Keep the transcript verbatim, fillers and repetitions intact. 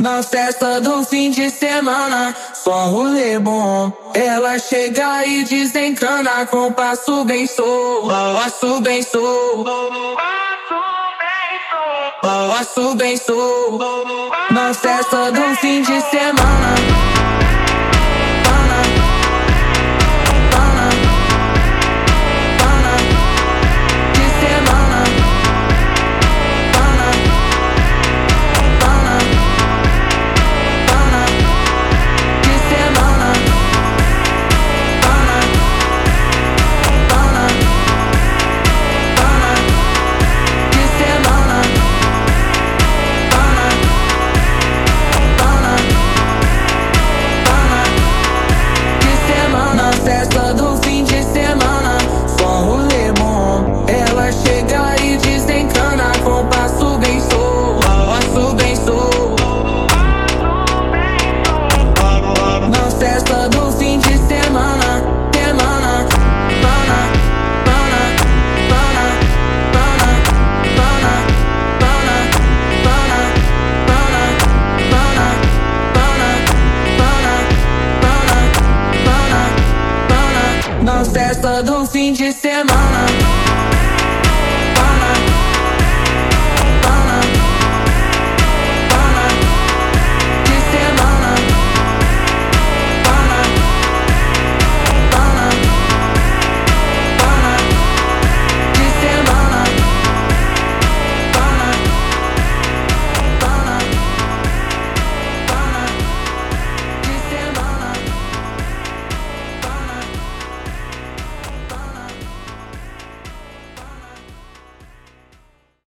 Na festa do fim de semana, só um rolê bom. Ela chega e desencana com passo bem solto, passo bem solto, passo bem solto. Na festa do fim de semana. Festa do fim de semana, só um rolê bom. Ela chega e desencana com passo bem solto, passo bem solto. Na festa do fim de semana, semana, pana, pana, pana, pana, pana, pana, pana, pana, pana, pana, pana, pana, pana. Na festa do fim de semana.